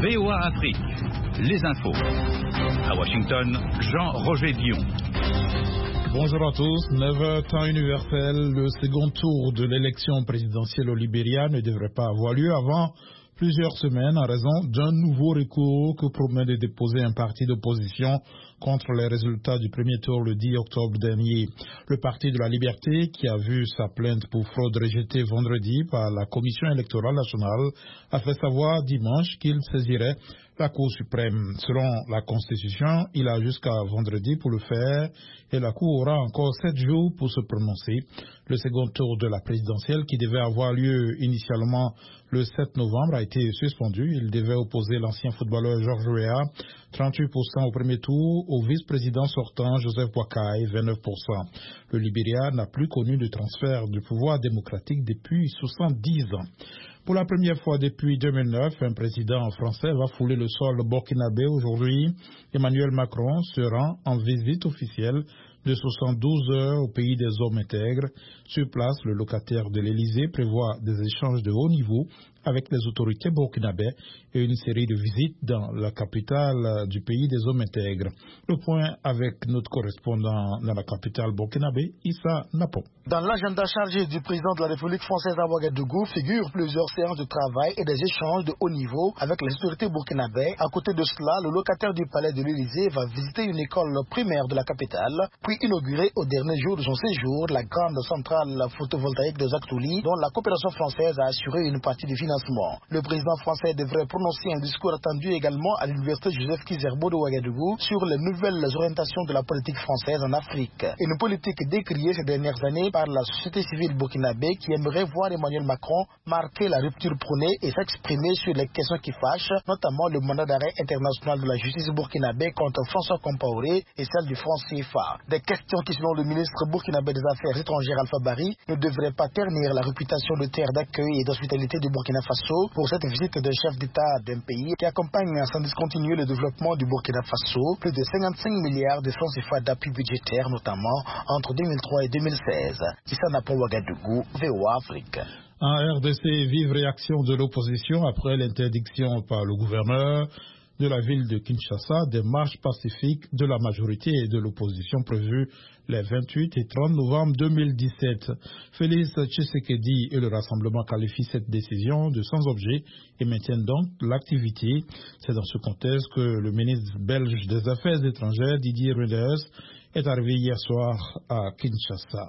VOA Afrique, les infos. À Washington, Jean-Roger Dion. Bonjour à tous. 9h temps universel, le second tour de l'élection présidentielle au Libéria ne devrait pas avoir lieu avant plusieurs semaines en raison d'un nouveau recours que promet de déposer un parti d'opposition contre les résultats du premier tour le 10 octobre dernier. Le Parti de la Liberté, qui a vu sa plainte pour fraude rejetée vendredi par la Commission électorale nationale, a fait savoir dimanche qu'il saisirait la Cour suprême. Selon la Constitution, il a jusqu'à vendredi pour le faire et la Cour aura encore 7 jours pour se prononcer. Le second tour de la présidentielle, qui devait avoir lieu initialement le 7 novembre, a été suspendu. Il devait opposer l'ancien footballeur Georges Weah, 38% au premier tour, au vice-président sortant Joseph Boakai, 29%. Le Libéria n'a plus connu de transfert du pouvoir démocratique depuis 70 ans. Pour la première fois depuis 2009, un président français va fouler le sol burkinabé aujourd'hui. Emmanuel Macron se rend en visite officielle de 72 heures au pays des hommes intègres. Sur place, le locataire de l'Élysée prévoit des échanges de haut niveau avec les autorités burkinabées et une série de visites dans la capitale du pays des hommes intègres. Le point avec notre correspondant dans la capitale burkinabé, Issa Napo. Dans l'agenda chargé du président de la République française à Ouagadougou figurent plusieurs séances de travail et des échanges de haut niveau avec les autorités burkinabées. À côté de cela, le locataire du palais de l'Élysée va visiter une école primaire de la capitale, puis inaugurer au dernier jour de son séjour la grande centrale photovoltaïque de Zaktouli, dont la coopération française a assuré une partie du financement. Le président français devrait prononcer un discours attendu également à l'université Joseph Kizerbo de Ouagadougou sur les nouvelles orientations de la politique française en Afrique. Une politique décriée ces dernières années par la société civile burkinabé qui aimerait voir Emmanuel Macron marquer la rupture prônée et s'exprimer sur les questions qui fâchent, notamment le mandat d'arrêt international de la justice burkinabé contre François Compaoré et celle du franc CFA. Des questions qui, selon le ministre burkinabé des Affaires étrangères Alpha Bari, ne devraient pas ternir la réputation de terre d'accueil et d'hospitalité du Burkina Faso pour cette visite de chef d'État d'un pays qui accompagne sans discontinuer le développement du Burkina Faso, plus de 55 milliards de francs CFA d'appui budgétaire notamment entre 2003 et 2016. Issa Ouagadougou, VOA Afrique. En RDC, vive réaction de l'opposition après l'interdiction par le gouverneur de la ville de Kinshasa des marches pacifiques de la majorité et de l'opposition prévues les 28 et 30 novembre 2017. Félix Tshisekedi et le Rassemblement qualifient cette décision de sans objet et maintiennent donc l'activité. C'est dans ce contexte que le ministre belge des Affaires étrangères, Didier Reynders, est arrivé hier soir à Kinshasa.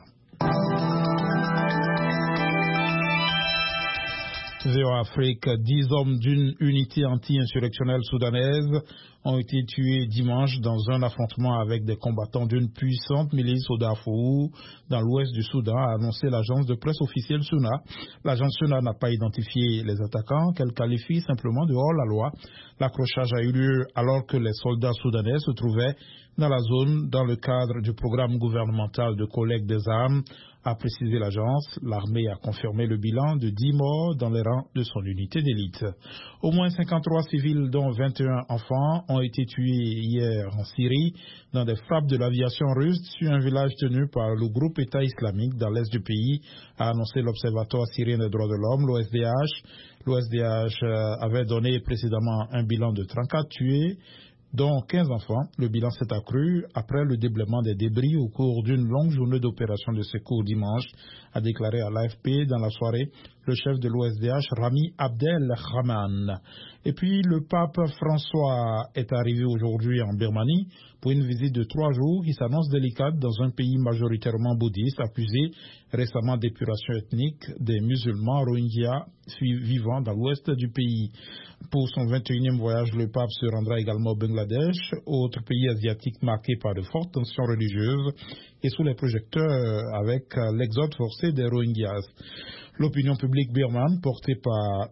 VOA Afrique, 10 hommes d'une unité anti-insurrectionnelle soudanaise ont été tués dimanche dans un affrontement avec des combattants d'une puissante milice au Darfour, dans l'ouest du Soudan, a annoncé l'agence de presse officielle SUNA. L'agence SUNA n'a pas identifié les attaquants, qu'elle qualifie simplement de hors-la-loi. L'accrochage a eu lieu alors que les soldats soudanais se trouvaient dans la zone dans le cadre du programme gouvernemental de collecte des armes, a précisé l'agence. L'armée a confirmé le bilan de 10 morts dans les rangs de son unité d'élite. Au moins 53 civils, dont 21 enfants, ont été tués hier en Syrie dans des frappes de l'aviation russe sur un village tenu par le groupe État islamique dans l'est du pays, a annoncé l'Observatoire syrien des droits de l'homme, l'OSDH. L'OSDH avait donné précédemment un bilan de 34 tués, dont 15 enfants. Le bilan s'est accru après le déblaiement des débris au cours d'une longue journée d'opération de secours dimanche, a déclaré à l'AFP dans la soirée le chef de l'OSDH, Rami Abdel Rahman. Et puis le pape François est arrivé aujourd'hui en Birmanie pour une visite de 3 jours qui s'annonce délicate dans un pays majoritairement bouddhiste, accusé récemment d'épuration ethnique des musulmans rohingyas vivant dans l'ouest du pays. Pour son 21e voyage, le pape se rendra également au Bangladesh, autre pays asiatique marqué par de fortes tensions religieuses et sous les projecteurs avec l'exode forcé des Rohingyas. L'opinion publique birmane, portée par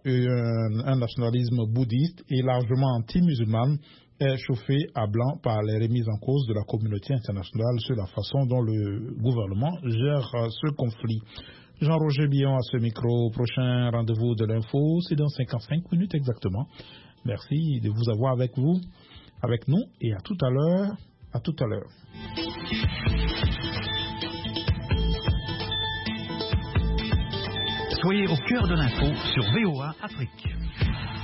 un nationalisme bouddhiste et largement anti-musulmane, est chauffée à blanc par les remises en cause de la communauté internationale sur la façon dont le gouvernement gère ce conflit. Jean-Roger Dion à ce micro. Prochain rendez-vous de l'info, c'est dans 55 minutes exactement. Merci de vous avoir avec nous, et à tout à l'heure. À tout à l'heure. Soyez au cœur de l'info sur VOA Afrique.